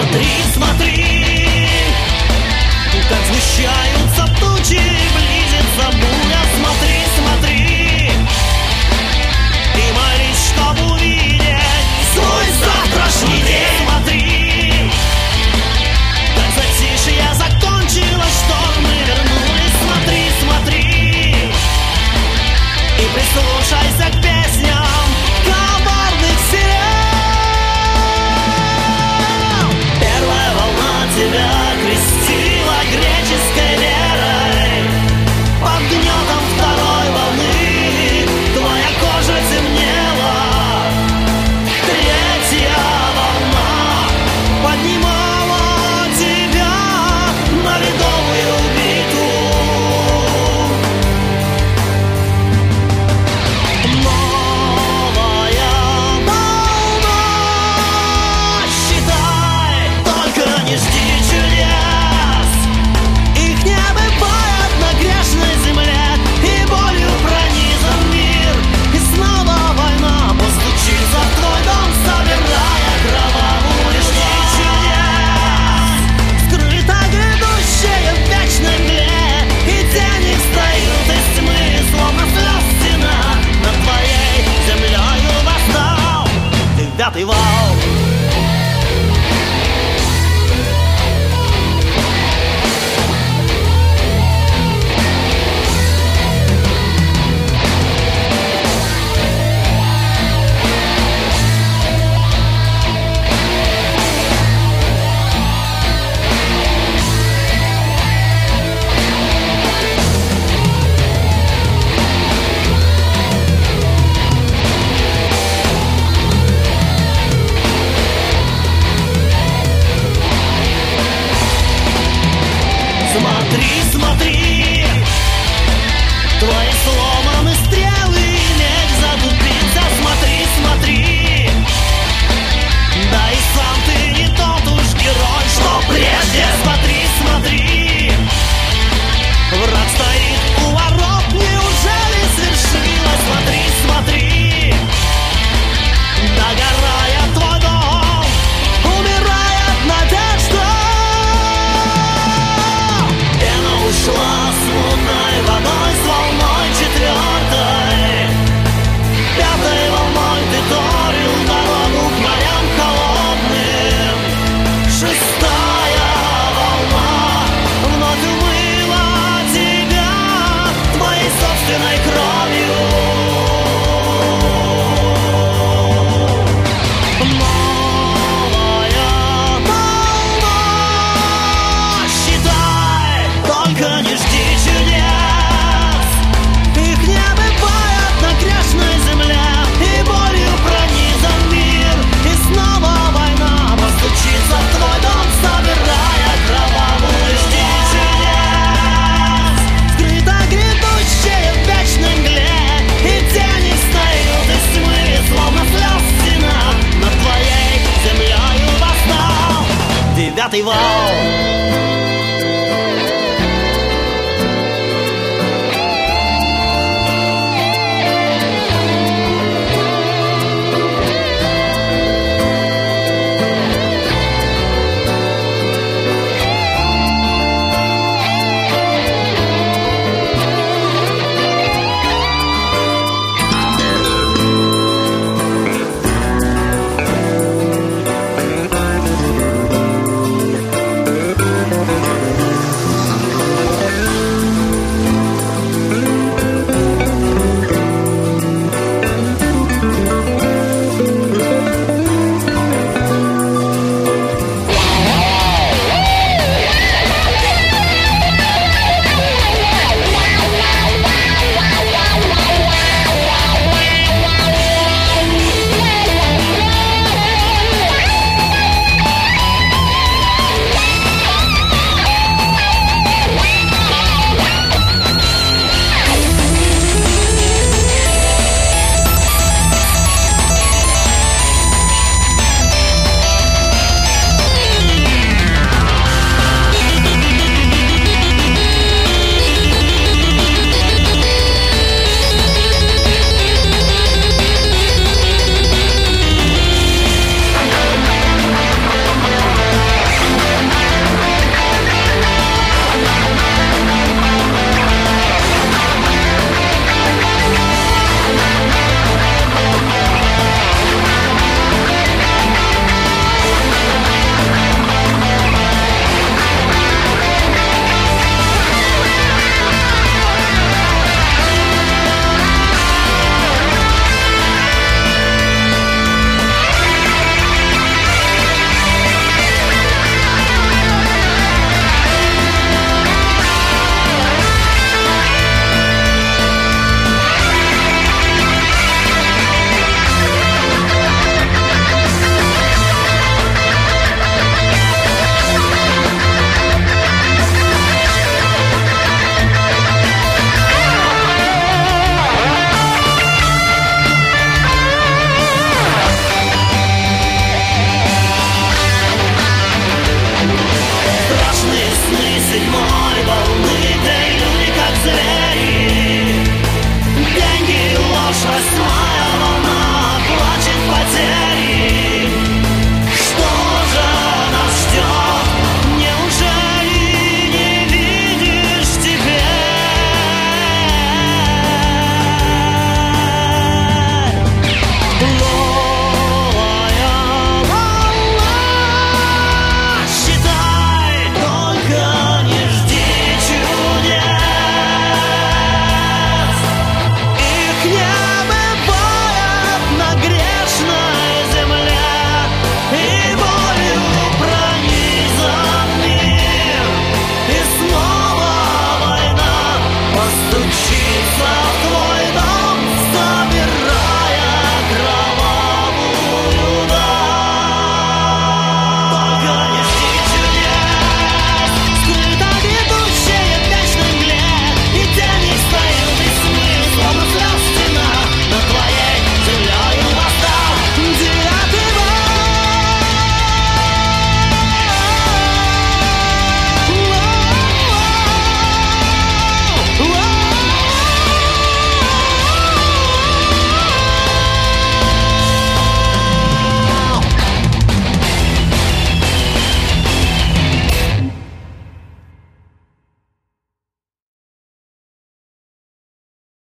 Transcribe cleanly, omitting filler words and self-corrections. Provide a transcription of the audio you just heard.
Смотри, смотри, как сгущаются тучи, близится буря. Смотри, смотри, и молись, чтоб увидеть свой завтрашний день. Смотри, как затишье закончилось, штормы вернулись. Смотри, смотри, и прислушайся к песням коварных сирен. Первая волна тебя крестила греческой верой. Под гнетом второй волны твоя кожа темнела. Третья волна поднимала тебя на ледовую битву. Новая волна, считай, только не жди чудес. Их не бывает на грешной земле, и болью пронизан мир. И снова война постучится в твой дом, собирая кровавую жди чудес. Скрыто грядущее в вечной мгле, и тени встают из тьмы, словно слез стена. Над твоей землею восстал девятый вал. Смотри, смотри, твои сломаны стрелы, меч затупится. Смотри, смотри, да и сам ты не тот уж герой, что прежде. Смотри, смотри, враг стоит у ворот, неужели свершилось? Смотри, смотри, догорая твой дом, умирает надежда. Пена ушла с лунной водой, с волной четвертой. Пятой волной ты торил дорогу к морям холодным. Шестая волна вновь умыла тебя твоей собственной кровью. Новая волна, считай, только не жди чудес. Их не бывает на грешной земле, и болью пронизан мир. И снова война постучится в твой дом, собирая кровавую жди чудес. Скрыто грядущее в вечной мгле, и тени встают из тьмы, словно слез стена. Над твоей землею восстал девятый вал.